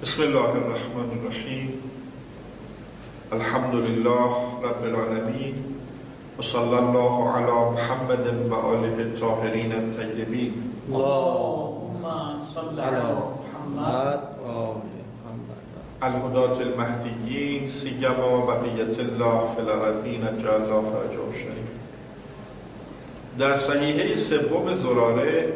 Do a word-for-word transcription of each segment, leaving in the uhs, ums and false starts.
بسم الله الرحمن الرحیم. الحمد لله رب العالمین و صلی الله علی محمد و آله الطاهرین الطیبین. اللهم صل علی محمد و آل محمد الهداة المهدیین سیما بقیة الله فی الارضین جعل الله فرجهم شریف. در صحیحه سوم زراره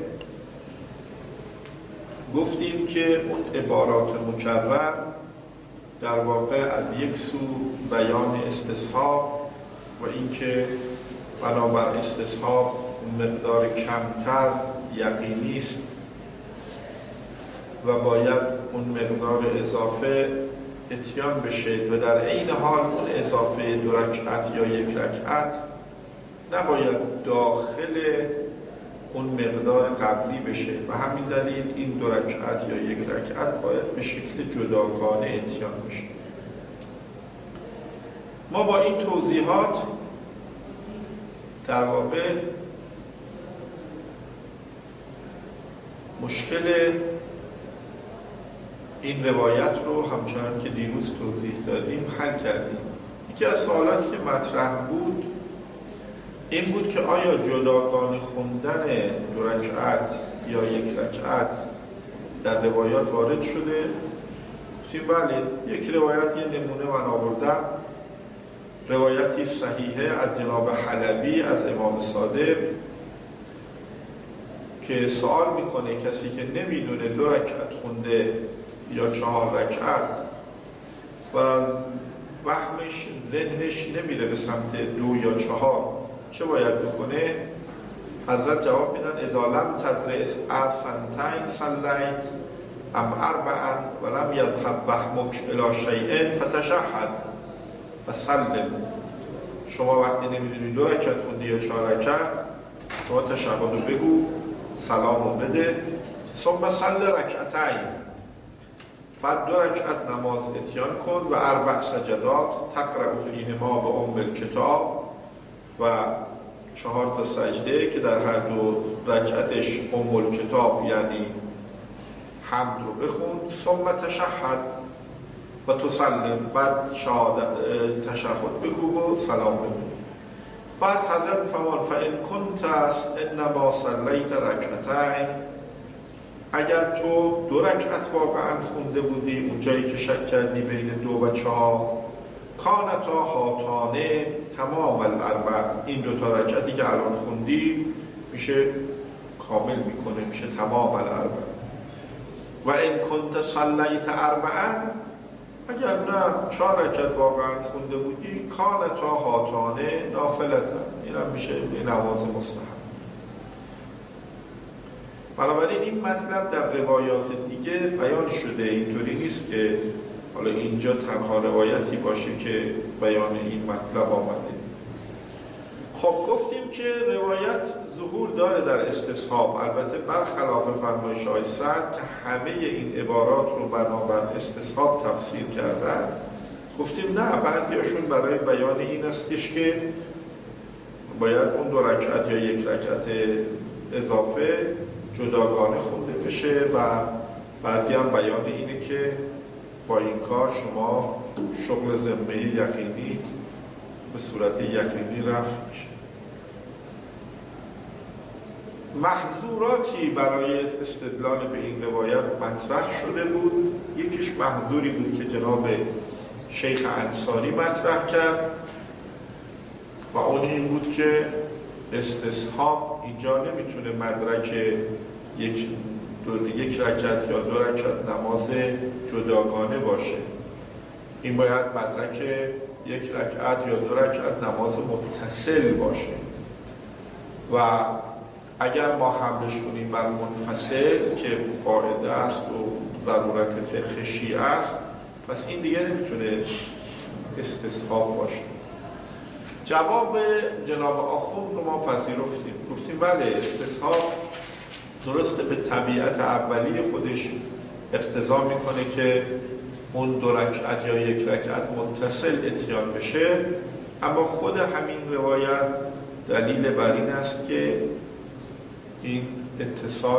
گفتیم که اون عبارات مکرر در واقع از یک سو بیان استصحاب و اینکه بنابر استصحاب مقدار کمتر یقینی است و باید اون مقدار اضافه اتیان بشه و در عین حال اون اضافه دو رکعت یا یک رکعت نباید داخل اون مقدار قبلی بشه و همین دلیل این دو رکعت یا یک رکعت باید به شکل جداگانه اتیان بشه. ما با این توضیحات در واقع مشکل این روایت رو همچنان که دیروز توضیح دادیم حل کردیم. یکی از سوالاتی که مطرح بود این بود که آیا جداگانه خوندن دو رکعت یا یک رکعت در روایات وارد شده؟ گفتیم بله. یک روایت یه نمونه من آوردم، روایتی صحیحه از جناب حلبی از امام صادق که سوال میکنه کسی که نمیدونه دو رکعت خونده یا چهار رکعت و وهمش ذهنش نمیره به سمت دو یا چهار چه باید بکنه؟ حضرت جواب میدن اذا لم تدرس اثنتین صلیت ام اربعا ولم یذهب وهمک الی شیء فتشهد و سلم. شما وقتی نمیدونی دو رکعت خوندی یا چهار رکعت شما تشهد رو بگو، سلام رو بده، ثم صل رکعتین، بعد دو رکعت نماز اتیان کن و اربع سجدات تقرأ فیهما به ام الکتاب و چهار تا سجده که در هر دو رکعتش ام الکتاب یعنی حمد رو بخون، ثم تشهد و تسلم، بعد تشهد بگو و سلام بگو. بعد حضرت فرمان فإن کنت انما صلیت رکعتین، اگر تو دو رکعت واقعا خونده بودی اون جایی که شک کردی بین دو و چهار، کانتا هاتانه تمام الاربع، این دو تا رکعتی که الان خوندی میشه کامل میکنه، میشه تمام الاربع. و این کنت صلیت اربعا، اگر نه چهار رکعت واقعا خونده بودی کانتا هاتانه نافلتا، این هم میشه به نماز مستحب. بنابراین این مطلب در روایات دیگه بیان شده، اینطوری نیست که حالا اینجا تنها روایتی باشه که بیان این مطلب آمده. خب گفتیم که روایت ظهور داره در استصحاب، البته برخلاف فرمایش آقای سعد که همه این عبارات رو بنابر استصحاب تفسیر کردن. گفتیم نه، بعضیاشون برای بیان این استش که باید اون دو رکعت یا یک رکعت اضافه جداگانه خونده بشه و بعضی هم بیان اینه که با این کار شما شغل ذمه یقینی به صورت یقینی رفع میشه. محظوراتی برای استدلال به این روایت مطرح شده بود. یکیش محظوری بود که جناب شیخ انصاری مطرح کرد و اون این بود که استصحاب اینجا نمیتونه مدرک یک دو یک رکعت یا دو رکعت نماز جداگانه باشه، این باید مدرک یک رکعت یا دو رکعت نماز متصل باشه و اگر ما حملش کنیم بر منفصل که قاعده است و ضرورت فقه شیعه است، پس این دیگه نمیتونه استصحاب باشه. جواب جناب آخوند رو ما پذیرفتیم، گفتیم بله استصحاب درسته به طبیعت اولیه خودش اقتضا میکنه که اون دو رکعت یا یک رکعت متصل اتیان بشه، اما خود همین روایت دلیل بر این است که این اتصال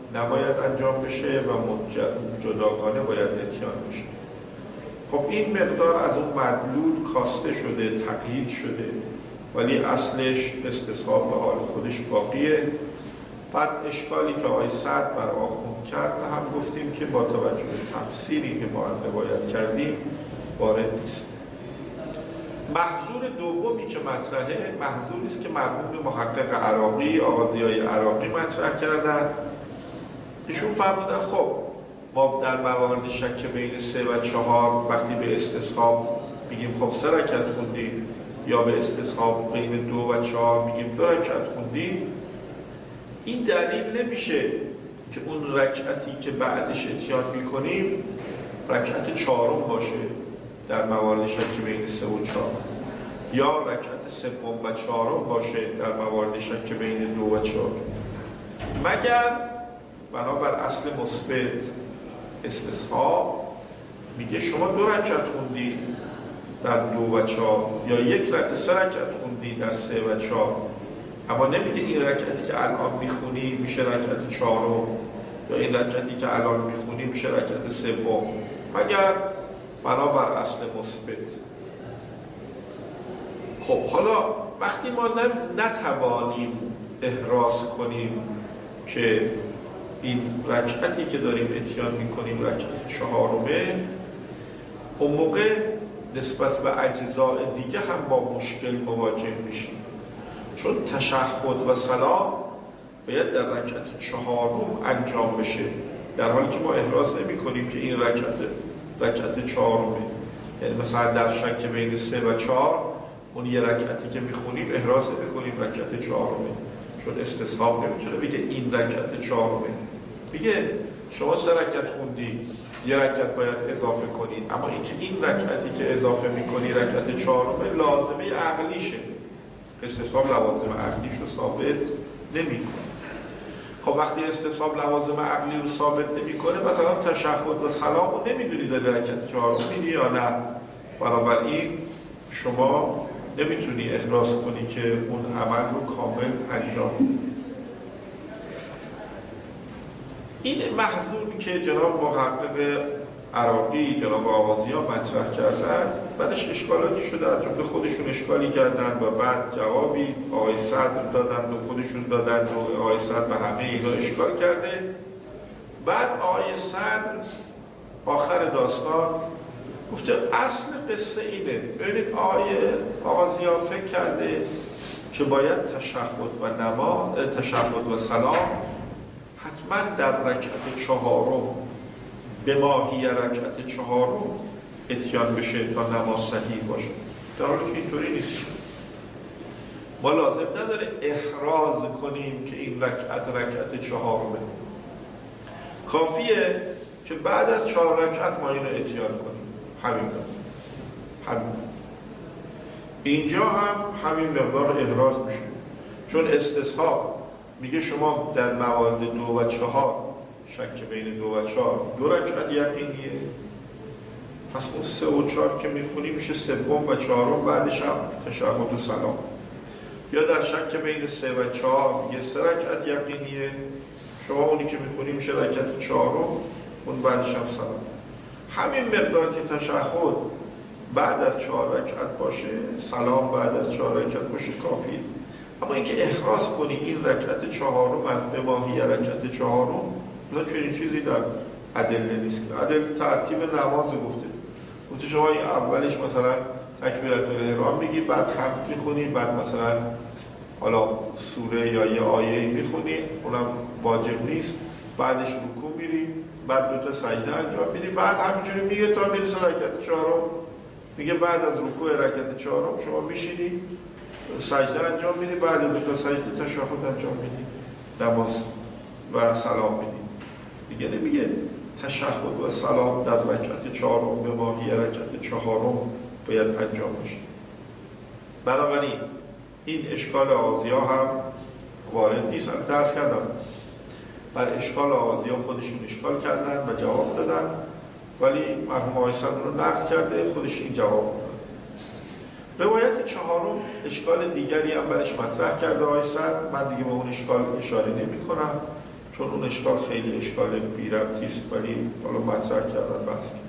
نباید انجام بشه و جداگانه باید اتیان بشه. خب این مقدار از اون مدلول کاسته شده، تقیید شده، ولی اصلش استصحاب به حال خودش باقیه. بعد اشکالی که آقای سعد بر آخوند کرد هم گفتیم که با توجه به تفسیری که ما از روایت کردیم وارد نیست. محظور دومی که مطرحه محظوری است که مرحوم محقق عراقی، آقا ضیای عراقی مطرح کردن. ایشون فرمودن خب ما در موارد شک بین سه و چهار وقتی به استصحاب میگیم خب سه رکعت خوندیم، یا به استصحاب بین دو و چهار میگیم دو رکعت خوندیم، این دلیل نمیشه که اون رکعتی که بعدش اتیان میکنیم رکعت چهارم باشه در موارد شک بین سه و چهار، یا رکعت سوم و چهارم باشه در موارد شک بین دو و چهار، مگر بنابر اصل مثبت استصحاب میگه شما دو رکعت خوندی در دو و چهار، یا یک رکعت سه رکعت خوندی در سه و چهار، اما نمیگه این رکعتی که الان میخونی میشه رکعت چهارم، یا این رکعتی که الان میخونی میشه رکعت سوم، مگر بنابر اصل مثبت. خب حالا وقتی ما نتوانیم احراز کنیم که این رکعتی که داریم اتیان میکنیم رکعت چهارمه، اون موقع نسبت به اجزاء دیگه هم با مشکل مواجه میشیم، چون تشهد و سلام باید در رکعت چهارم انجام بشه، در حالی که ما احراز نمی کنیم که این رکعت رکعت چهارمه. یعنی مثلا در شک بین سه و چهار اون یه رکعتی که میخونیم احراز نمی کنیم رکعت چهارمه، چون استصحاب نمیتونه بگه این رکعت چهارمه، میگه شما سه رکعت خوندی یه رکعت باید اضافه کنی، اما اینکه این رکعتی که اضافه میکنی رکعت چهارمه لازمه عقلیشه، استصحاب لوازم عقلیش رو ثابت نمیکنه. خب وقتی استصحاب لوازم عقلی رو ثابت نمیکنه، مثلا تشهد و سلام رو نمیدونی داری رکعت چهارم میدی یا نه، بنابراین شما نمیتونی احراز کنی که اون عمل رو کامل انجام بدی. این محظوری که جناب محقق عراقی، جناب آغازیان مطرح کردن، بعدش اشکالاتی شده، از جمله خودشون اشکالی کردن و بعد جوابی آقای صدر دادن و خودشون دادن و آقای صدر به همه اینا اشکال کرده. بعد آقای صدر آخر داستان گفته اصل قصه اینه، ببینید آقای آغازیان فکر کرده که باید تشهد و نماز، تشهد و سلام حتما در رکعت چهارم به ماهی رکعت چهارم اتیان بشه تا نماز صحیح باشه، در حالی که اینطوری نیست. ما لازم نداره احراز کنیم که این رکعت رکعت چهارمه، کافیه که بعد از چهار رکعت ما اینو اتیان کنیم، همین همین اینجا هم همین مقدار احراز میشه، چون استصحاب میگه شما در موارد دو و چهار شک بین دو و چهار دو رکعت یقینیه، پس اون سه و چهار که میخونی میشه سوم و چهارم، بعدش هم تشهد و سلام. یا در شک بین سه و چهار میگه سه رکعت یقینیه، شما اونی که میخونی میشه رکعت چهارم، اون بعدش هم سلام. همین مقدار که تشهد بعد از چهار رکعت باشه، سلام بعد از چهار رکعت باشه کافیه. اما اینکه احراز کنی این رکعت چهارم از به ماهی رکعت چهارم، مثلا چنین چیزی در ادله نیست. ادله ترتیب نماز گفته، گفته شما این اولش مثلا تکبیرت الاحرام میگی، بعد حمد میخونی، بعد مثلا حالا سوره یا یه آیه میخونی، اونم واجب نیست، بعدش رکوع میری، بعد دو تا سجده انجام میدی، بعد همینجوری میگه تا میرسه رکعت چهارم، میگه بعد از رکوع رکعت چهارم شما میشینی سجده انجام میدی، بعد دو تا سجده تشهد انجام میدی، نماز و سلام میدی. دیگه نمیگه تشهد و سلام در رکعت چهارم به ماهی رکعت چهارم باید انجام بشه. بنابراین این اشکال آغازی‌ها هم وارد نیست. هم درس کردم بر اشکال آغازی‌ها خودشون اشکال کردن و جواب دادن، ولی مرحوم آقای صدر رو نقد کرده، خودش این جواب دادن. روایت چهارم اشکال دیگری هم برش مطرح کرده آقای صدر، من دیگه به اون اشکال اشاره نمی کنم، چون اون اشکال خیلی اشکال بی ربطی است، ولی حالا مطرح کردن بحث کرد.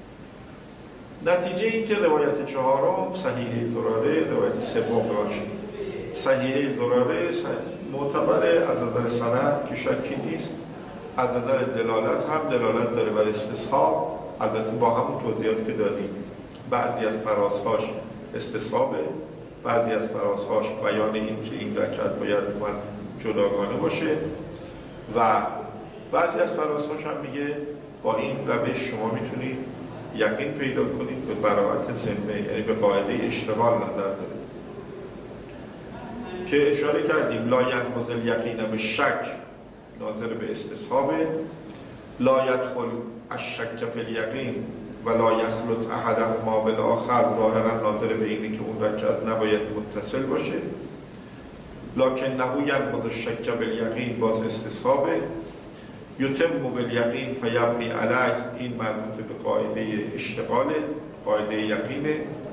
نتیجه این که روایت چهارم صحیحه زراره، روایت سوم باشه صحیحه زراره معتبره از نظر سند که شکی نیست، از نظر دلالت هم دلالت داره بر استصحاب، البته با همون توضیحاتی که دادیم. بعضی از فرازهاش استصحابه، بعضی از فرازهاش بیان این که این رکعت باید من جداگانه باشه و بعضی از فرازهاش هم میگه با این روش شما میتونید یقین پیدا کنید به براءت ذمه، یعنی به قاعده اشتغال نظر داره که اشاره کردیم. لا ینقض الیقین بالشک ناظر به استصحابه، لا یدخل الشک فی الیقین و لا یخلط احدهما بالآخر ظاهرا ناظر به اینه که اون رکعت نباید متصل باشه. لکنه ینقض الشک بالیقین باز استصحابه. یتم بالیقین فیبنی علیه این مربوط به قاعده اشتغاله، قاعده یقینه.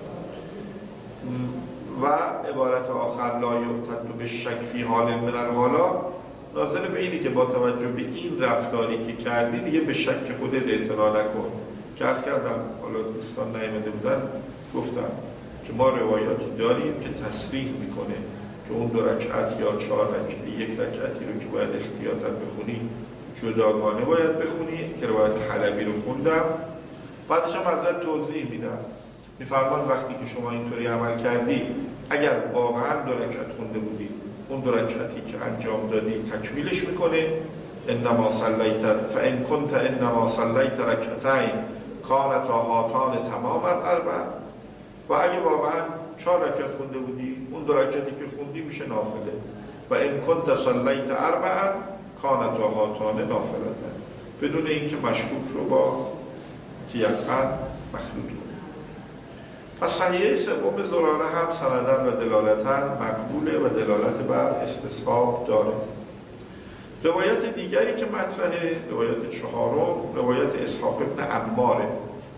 و عبارت آخر لا یعتد بالشک فی حال من الحالات ناظر به اینی که با توجه به این رفتاری که کردی دیگه به شک خودت اعتنا نکن. که عرض کردم حالا دوستان نیامده بودن گفتم که ما روایاتی داریم که تصریح میکنه که اون دو رکعت یا چهار رکعت یک رکعتی رو که باید احتیاطاً بخونی جداگانه باید بخونی که روایت حلبی رو خوندم. بعدش هم ازت توضیح میدم، میفرمان وقتی که شما اینطوری عمل کردی اگر واقعا دو رکعت خونده بودی اون دو رکعتی که انجام دادی تکمیلش میکنه. انما صلیت فان کنت انما صلیت رکعتین کانتا هاتان تماما اربع و اگه واقعا چهار رکعت خونده بودی اون دو رکعتی که خوندی میشه نافله. و ان کنت صلیت اربعا کانتا هاتان نافلتن، بدون اینکه مشکوک رو با یقین مخلوط کنه. پس صحیحه سوم زراره هم سندن و دلالتن مقبوله و دلالت بر استصحاب داره. روایت دیگری که مطرحه روایت چهارم روایت اسحاق ابن عماره.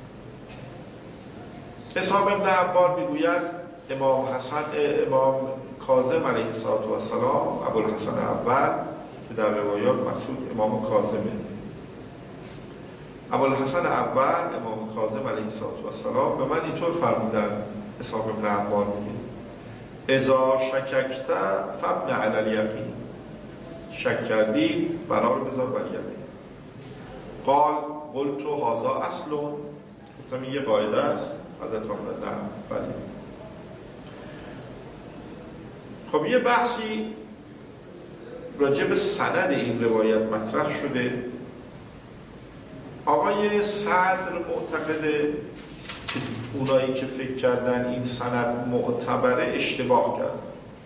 اسحاق ابن عمار میگوید امام حسن امام کاظم علیه السلام ابوالحسن اول که در روایات مقصود امام کاظمه، ابوالحسن اول امام کاظم علیه السلام به من اینطور فرمودن. اسحاق ابن عمار میگه اذا شککت فابن علی الیقین، شک کردی بنا رو بذار بر یقین. قال قلت هذا اصل، گفتم این یه قاعده است. حضرت فرمودن نه بله. خب یه بحثی راجع به سند این روایت مطرح شده. آقای صدر معتقده که اونایی که فکر کردن این سند معتبره اشتباه کردن.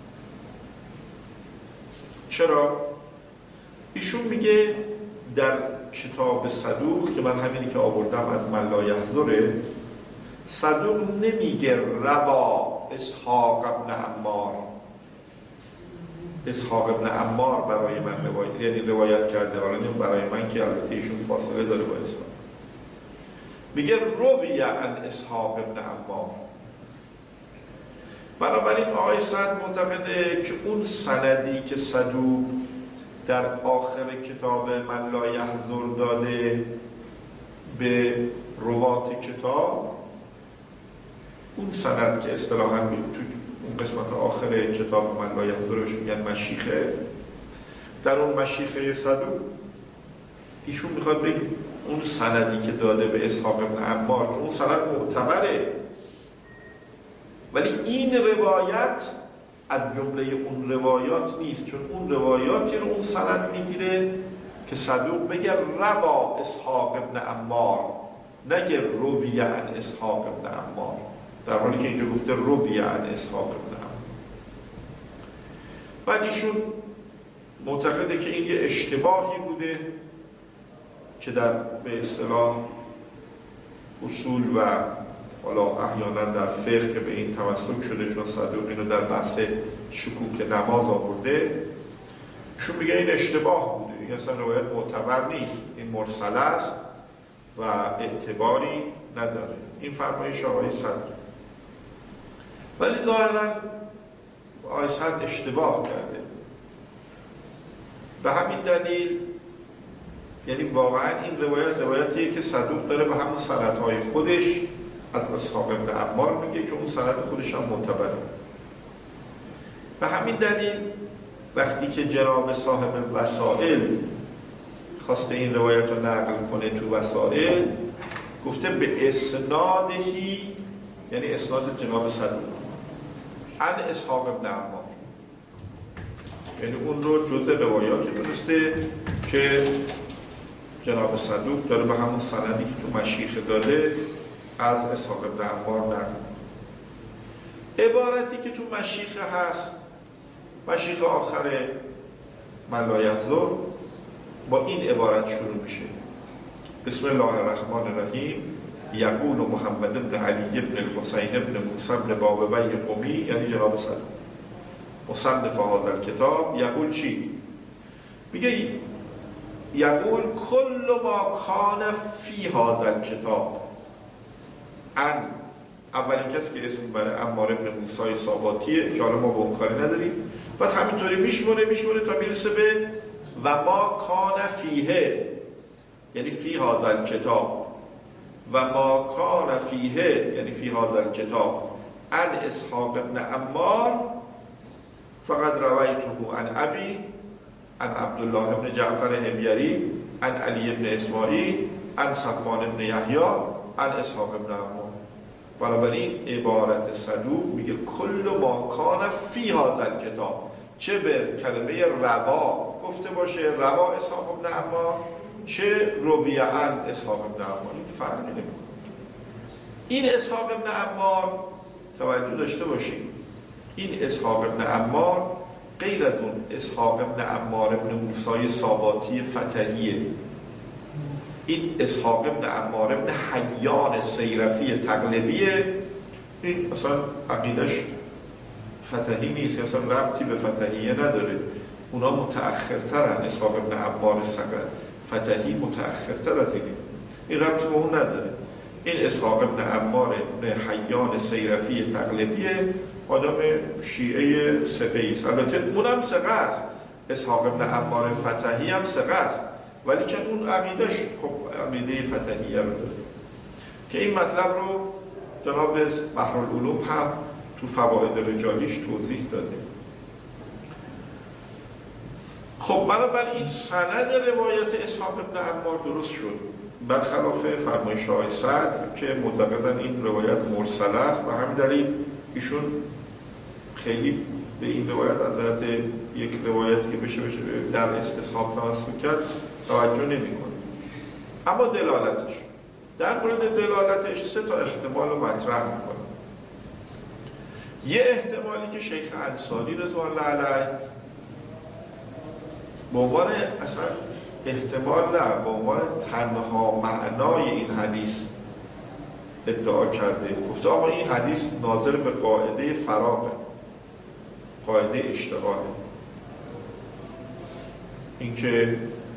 چرا؟ ایشون میگه در کتاب صدوق که من همینی که آوردم از من لا یحضره، صدوق نمیگه روا اسحاق ابن عمار، اسحاق ابن عمار برای من روایت یعنی روایت کرده، حالا نیم برای من که البته ایشون فاصله داره با اسحاق، میگه رویه عن اسحاق ابن عمار. بنابراین آقای صدر معتقده که اون سندی که صدوق در آخر کتاب من لا یحضر داده به روات کتاب، اون سند که اصطلاحاً تو اون قسمت آخر کتاب من لا یحضرش میگن مشیخه، در اون مشیخه صدوق ایشون میخواد بگه اون سندی که داده به اسحاق ابن عمار که اون سند معتبره، ولی این روایت از جمله اون روایات نیست، چون اون روایاتی رو اون سند میگیره که صدوق بگه روا اسحاق ابن عمار، نگه رویه عن اسحاق ابن عمار، در حالی که اینجا گفته رویه عن اسحاق ابن عمار. بعد ایشون معتقده که این یه اشتباهی بوده که در به اصطلاح اصول و حالا احیانا در فقه که به این تمسک شده، چون صدوق اینو در بحث شکوک نماز آورده، ایشون میگه این اشتباه بوده، این اصلا روایت معتبر نیست، این مرسل است و اعتباری نداره. این فرمایش آقای صدر، ولی ظاهرا آقای صدر اشتباه کرده. به همین دلیل یعنی واقعا این روایت روایتیه که صدوق داره به همون سندهای خودش از اسحاق ابن عمار میگه که اون سند خودش هم معتبره. به همین دلیل وقتی که جناب صاحب وسائل خواسته این روایت رو نقل کنه تو وسائل، گفته به اسنادهی، یعنی اسناد جناب صدوق، عن اسحاق ابن عمار، یعنی اون رو جزء روایاتی دونسته که جناب صدوق داره به همون سندی که تو مشیخه داره از اسحاق ابن عمار نقل. عبارتی که تو مشیخه هست، مشیخه آخر من لا یحضر، با این عبارت شروع میشه: بسم الله الرحمن الرحیم، یقول محمد بن علی بن الحسین بن موسی بن بابوی قمی، یعنی جناب صدوق مصنف هذا الکتاب، یقول چی؟ میگه یقول کل ما کان فی هذا الکتاب، ان اولین کسی که اسم برای عمار بن موسی ساباتیه که حالا ما به اون کاری نداریم، بعد همینطوری میشمونه میشمونه تا میرسه به و ما کان فیه، یعنی فی هذا الکتاب، و ما کان فیه یعنی فی هذا الکتاب ان اسحاق ابن عمار فقد رویته عن ابی عن عبدالله ابن جعفر حمیری عن علی ابن اسماعیل عن صفوان ابن یحیی عن اسحاق ابن عمار. بنابراین عبارت صدوق میگه کل ما کان فی هذا الکتاب، چه به کلمه روا گفته باشه، روا اسحاق ابن عمار، چه رویه عن اسحاق ابن عمار، این فرقی نمیکنه. این اسحاق ابن عمار توجه داشته باشید، این اسحاق ابن عمار غیر از اون اسحاق ابن عمار ابن موسی ساباتی فتحیه. این اسحاق ابن عمار ابن حیان سیرفی تقلبیه، این اصلا عقیدش فتحی نیست، اصلا ربطی به فتحیه نداره، اونا متأخرترن. اسحاق ابن عمار سقط فتحی متأخرتر از اینه، این ربطی به اون نداره. این اسحاق ابن عمار ابن حیان سیرفی تقلبیه، آدم شیعه ثقه‌ای است، البته اونم ثقه است، اسحاق ابن عمار فتحی هم ثقه است، ولی که اون عقیدش خب عقیده فتحیه رو داره که این مطلب رو جناب بحرالعلوم هم تو فواید رجالیش توضیح داده. خب بنابراین سند روایت اسحاق ابن عمار درست شد، برخلاف فرمایش های صدر که معتقدن این روایت مرسل است. و همین دلیل ایشون خیلی به این روایت از جهت یک روایتی که بشه بشه در استصحاب توسط کرد توجه نمی‌کنه. اما دلالتش، در مورد دلالتش سه تا احتمال رو مطرح می‌کنه. یه احتمالی که شیخ انصاری رضوان الله علیه به عنوان اصلا احتمال نه، به عنوان تنها معنای این حدیث ادعا کرده، گفته آقا این حدیث ناظر به قاعده فراغه، قاعده اشتغاله، اینکه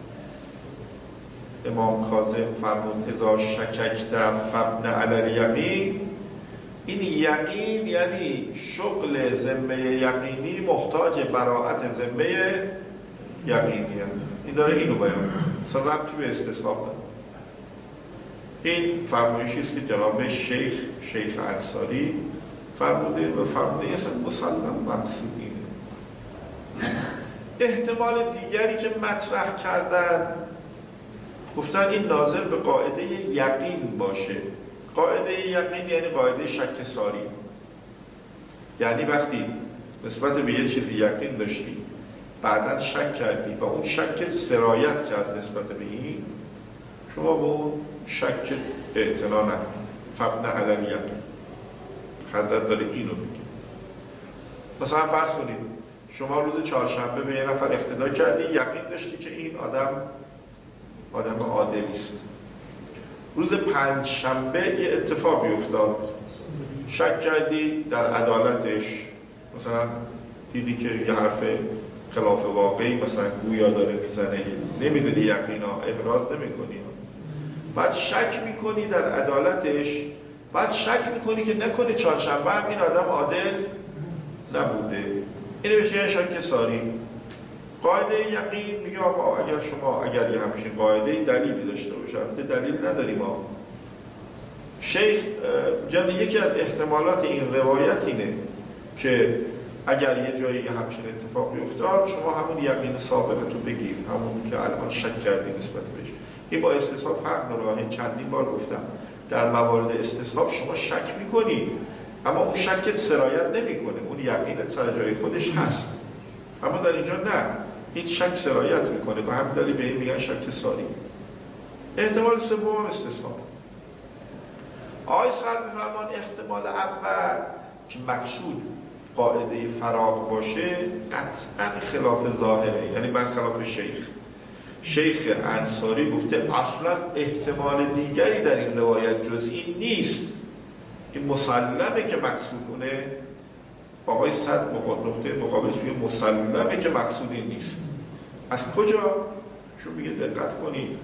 امام کاظم فرمود اذا شککت فابن علی الیقین، این یقین یعنی شغل ذمه یقینی محتاج براءت ذمه یقینیه. این داره اینو بیان، اصلا ربطی به استصحاب نداره. این فرمایشی است که جناب شیخ شیخ انصاری فرموده و فرموده اصلا مسلم مقصود اینه. احتمال دیگری که مطرح کردن، گفتن این ناظر به قاعده یقین باشه. قاعده یقین یعنی قاعده شک ساری، یعنی وقتی نسبت به یه چیزی یقین داشتی بعداً شک کردی و اون شک سرایت کرد نسبت به این، شما به اون شک اعتنا نکنید. فابن علی الیقین، حضرت داره اینو میگه. مثلا فرض کنید شما روز چهارشنبه به یه نفر اقتدا کردی، یقین داشتی که این آدم آدم عادلی است. روز پنجشنبه یه اتفاقی افتاد، شک کردی در عدالتش، مثلا دیدی که یه حرف خلاف واقعی مثلا گویا داره میزنه، نمیدونی یقینا احراز نمیکنی، بعد شک میکنی در عدالتش، بعد شک میکنی که نکنی چهارشنبه هم این آدم عادل نبوده. اینو بشه یه شک ساری. قاعده یقین میگه آقا اگر شما اگر یه همچین قاعده دلیلی داشته باشه، البته دلیل نداریم ما. شیخ جان یکی از احتمالات این روایت اینه که اگر یه جایی همچین اتفاقی افتاد شما همون یقین سابقتو بگیر، همون که الان شک کردی نسبت بهش. این با استصحاب حق داره، چندین بار گفتم در موارد استصحاب شما شک میکنی اما اون شکت سرایت نمیکنه، اون یقینت سر جای خودش هست. اما در اینجا نه، این شک سرایت میکنه و هم دلیل به این میگن شک ساری. احتمال سوم استصحاب. آقای صاحب میفرمان احتمال اول که مقصود قاعده فراغ باشه قطعا خلاف ظاهره، یعنی برخلاف شیخ. شیخ انصاری گفته اصلا احتمال دیگری در این روایت جز این نیست، این مسلمه که مقصود اونه. آقای صد نقطه مقابلش میگه مسلمه که مقصود این نیست. از کجا؟ چون میگه دقت کنید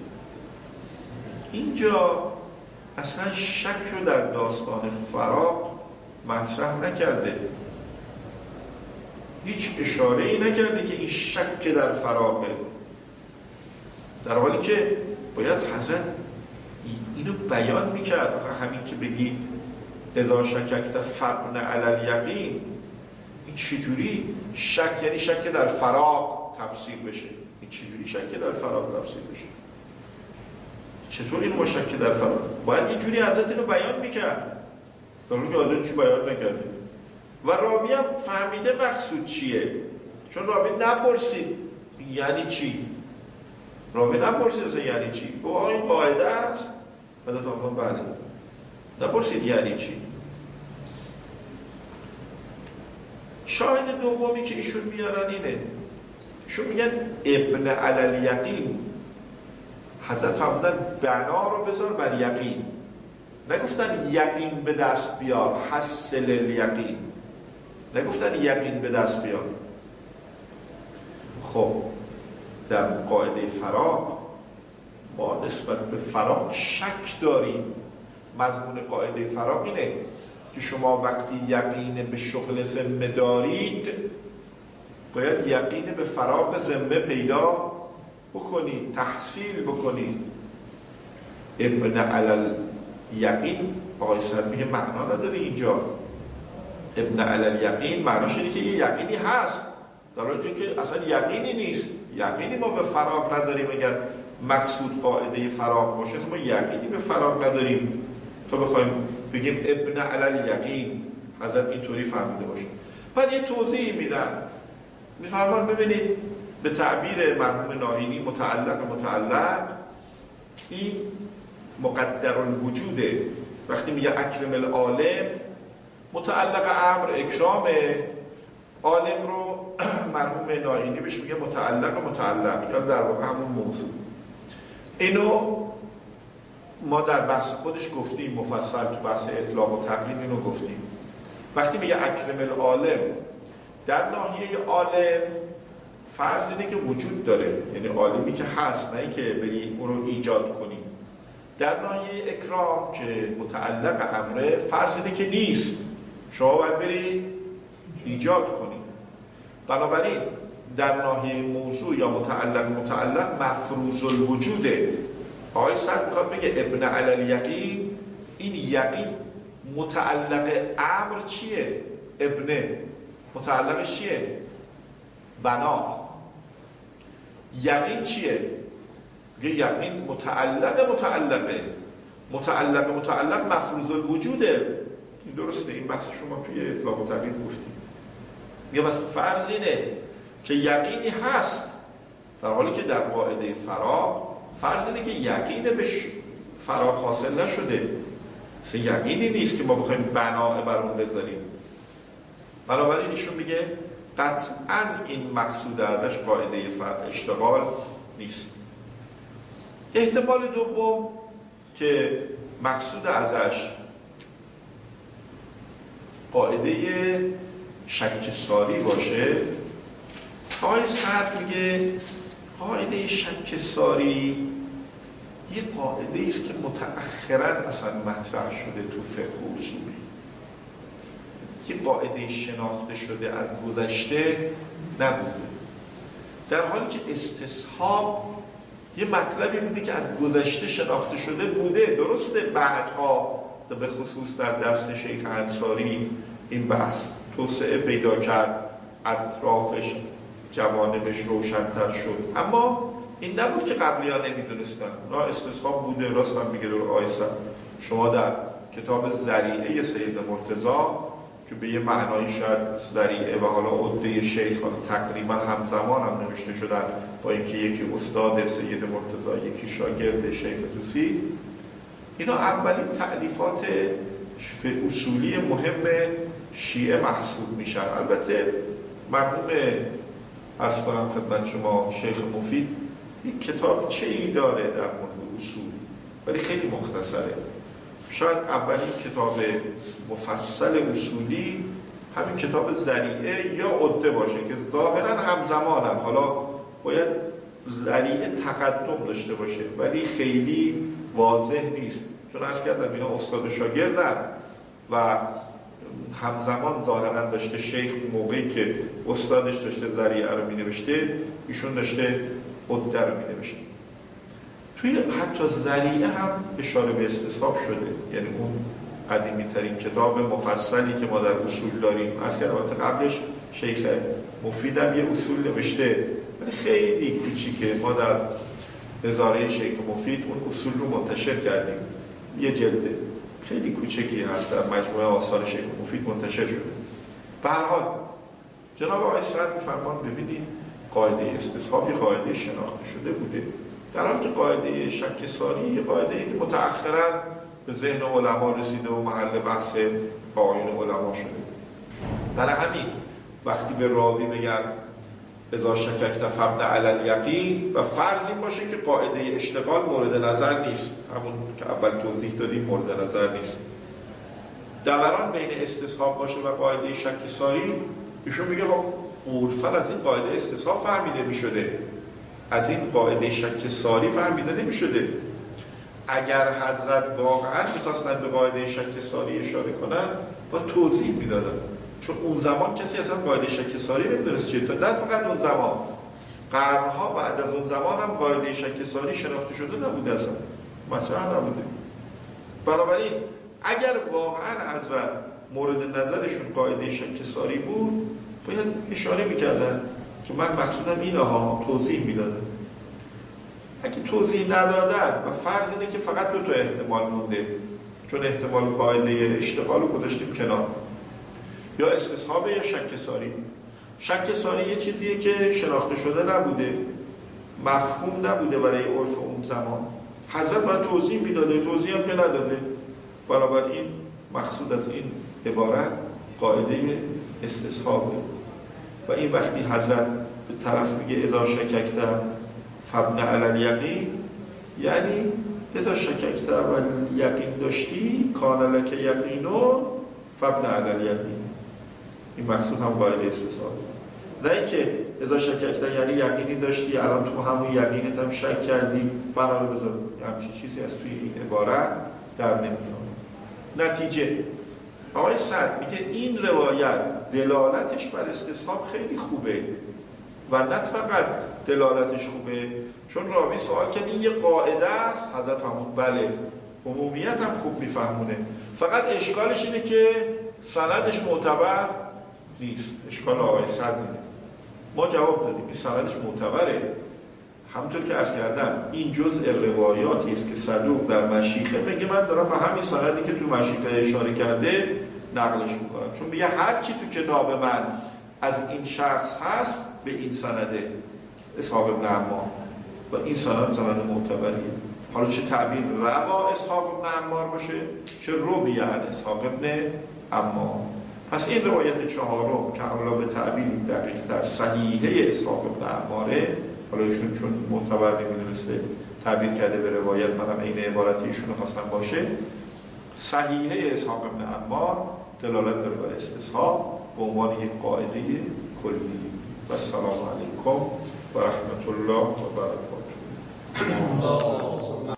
اینجا اصلا شک رو در داستان فراق مطرح نکرده، هیچ اشاره ای نکرده که این شک در فراقه، در حالی که باید حضرت اینو بیان میکرد. همین که بگی اذا شککت فبن علی الیقین، این چجوری شک یعنی شک در فراق تفسیر بشه؟ این چجوری شک در فراق تفسیر بشه؟ چطور اینو با شک در فراق؟ باید یه جوری حضرت اینو بیان میکرد، در حالی که حضرت چی بیان نکرده و راوی هم فهمیده مقصود چیه، چون راوی نپرسید یعنی چی، راوی نپرسید یعنی چی، او این قاعده است حضرت آمدن بله، نپرسید یعنی چی. شاهد دومی که ایشون میارن اینه، ایشون میگن ابن علی الیقین، حضرت فرمودن بنا رو بذار بر یقین، نگفتن یقین به دست بیار حاصل الیقین، نگفتن یقین به دست بیار. خب در قاعده فراق ما نسبت به فراق شک داریم. مضمون قاعده فراق اینه که شما وقتی یقین به شغل ذمه دارید باید یقین به فراق ذمه پیدا بکنید، تحصیل بکنید. ابن علی الیقین آقای صاحب میگه معنا نداره اینجا. ابن علی الیقین معناش اینه که یه یقینی هست، در حالی که اصلا یقینی نیست. یقینی ما به فراق نداریم. اگر مقصود قاعده فراق باشه ما یقینی به فراق نداریم تا بخوایم بگیم ابن علی الیقین. حضرت اینطوری فهمیده باشه. بعد یه توضیح میدن، میفرمان ببینید به تعبیر مرحوم ناهینی متعلق متعلق این مقدر الوجوده. وقتی میگه اکرم العالم متعلق امر اکرامه، عالم رو مرحوم ناهینی بهش میگه متعلق متعلق یا در واقع همون موضوع. اینو ما در بحث خودش گفتیم مفصل، تو بحث اطلاق و تقیید اینو گفتیم. وقتی میگه اکرم العالم در ناحیه عالم فرض اینه که وجود داره، یعنی عالمی که هست، نه اینکه بری اون رو ایجاد کنی. در ناحیه اکرام که متعلق امره فرض اینه که نیست، شما باید بری ایجاد کنی. بنابراین در ناحیه موضوع یا متعلق متعلق مفروض الوجوده. آقای صد میخواد بگه ابن علی الیقین، این یقین متعلق امر چیه؟ ابنه متعلقش چیه؟ بنا. یقین چیه؟ یقین متعلق متعلقه، متعلق متعلق مفروض الوجوده. این درسته، این بحث شما توی اطلاق و تقیید گفتیم. میگه بس فرض اینه که یقینی هست، در حالی که در قاعده فراق فرض اینه که یقین به فراق حاصل نشده، مثل یقینی نیست که ما بخوایم بنا بر اون بذاریم. بنابراین ایشون میگه قطعا این مقصود ازش قاعده اشتغال نیست. احتمال دوم که مقصود ازش قاعده شک ساری باشه، آقای سعد میگه قاعده شک ساری یه قاعده است که متأخراً اصلا مطرح شده تو فقه و اصول، یه قاعده شناخته شده از گذشته نبوده. در حالی که استصحاب یه مطلبی بوده که از گذشته شناخته شده بوده. درسته بعدها به خصوص در دست شیخ انصاری این بحث توسعه پیدا کرد، اطرافش جوانبش روشن‌تر شد، اما این نبود که قبلی‌ها نمی‌دونستن. اونا استصحاب بوده. راست هم میگه در آیسا شما در کتاب ذریعه سید مرتضی که به یه معنایی شاید ذریعه و حالا عده شیخ تقریبا همزمان هم نوشته شدن، با اینکه یکی استاد سید مرتضی یکی شاگرد شیخ طوسی، اینا اولین تألیفات اصولی مهم شیعه محسوب میشن. البته مرحوم عرض کنم خدمت شما شیخ مفید یک کتاب چه ای داره در مورد اصول، ولی خیلی مختصره. شاید اولین کتاب مفصل اصولی همین کتاب ذریعه یا عده باشه که ظاهرا همزمانن. حالا باید ذریعه تقدم داشته باشه ولی خیلی واضح نیست، چون عرض کردم اینا استاد و شاگردن و همزمان ظاهرا داشته شیخ موقعی که استادش داشته ذریعه رو می نوشته ایشون داشته عده رو می نوشته. توی حتی ذریعه هم اشاره به استصحاب شده، یعنی اون قدیمی ترین کتاب مفصلی که ما در اصول داریم. عرض کردم قبلش شیخ مفیدم یه اصول نوشته ولی خیلی کوچیکه. ما در نظاره شیخ مفید اون اصول رو منتشر کردیم، یه جلده خیلی کوچکی هست در مجموعه آثار شیخ مفید منتشر شده. به هر حال جناب آقای سعد می‌فرمان ببینید قاعده استصحاب قاعده شناخته شده بوده، در حالی که قاعده شک ساری یه قاعده‌ای که متأخراً به ذهن علما رسیده و محل بحث آیین علما شده. برای همین وقتی به راوی بگن اذا شککت فابنی علی الیقین و فرض این باشه که قاعده اشتغال مورد نظر نیست، همون که اول توضیح دادیم مورد نظر نیست، دوران بین استصحاب باشه و قاعده شک ساری، ایشون میگه خب عرفاً از این قاعده استصحاب فهمیده میشده، از این قاعده شک ساری فهمیده نمیشده. اگر حضرت واقعا میخواستن به قاعده شک ساری اشاره کنن با توضیح میدادن، چون اون زمان کسی اصلا قاعده شک ساری نمیدونست چیه. تا نه فقط اون زمان، قرنها بعد از اون زمان هم قاعده شک ساری شناخته شده نبوده، اصلا مثلا نبوده. بنابراین اگر واقعا حضرت مورد نظرشون قاعده شک ساری بود باید اشاره میکردن که من مقصودم اینه ها، توضیح میدادن. اگه توضیح ندادن و فرض اینه که فقط دو تا احتمال مونده، چون احتمال قاعده اشتغال رو گذاشتیم کنار، یا استصحاب یا شک ساری. شک ساری یه چیزیه که شناخته شده نبوده، مفهوم نبوده برای عرف اون زمان، حضرت باید توضیح میداده، توضیح هم که نداده. بنابراین مقصود از این عبارت قاعده استصحابه. و این وقتی حضرت به طرف میگه اذا شککت فابنی علی الیقین، یعنی اذا شککت و یقین داشتی کان لک یقینون فابنی علی الیقین. این مقصود هم قاعده استصحابه، نه اینکه اذا شککت یعنی یقینی داشتی الان تو همون یقینت هم شک کردی بنا رو بذار. همچین چیزی از توی این عبارت در نمیاد. نتیجه آقای سعد میگه این روایت دلالتش بر استصحاب خیلی خوبه و نه فقط دلالتش خوبه، چون راوی سوال کرد این یه قاعده است، حضرت فرمود بله، عمومیت هم خوب میفهمونه، فقط اشکالش اینه که سندش معتبر نیست. اشکال آقای سعد اینه. ما جواب دادیم این سندش معتبره، همونطور که عرض کردم این جزء روایاتی است که صدوق در مشیخه میگه من دارم به همین سندی که تو مشیخه اشاره کرده نقلش میکنم، چون میگه هر چی تو کتاب من از این شخص هست به این سنده اسحاق ابن عمار و این سند سند معتبریه. حالا چه تعبیر روا اسحاق ابن عمار باشه چه روی عن اسحاق ابن عمار. پس این روایت چهارم که حالا به تعبیر دقیق تر صحیحه اسحاق ابن عماره، حالا ایشون چون معتبر نمیدونسته تعبیر کرده به روایت، منم این عبارت ایشون خواستم باشه، صحیحه اسحاق ابن عمار دلالت داره بر استصحاب به عنوان یک قاعده کلی. و السلام علیکم و رحمت الله و برکاته.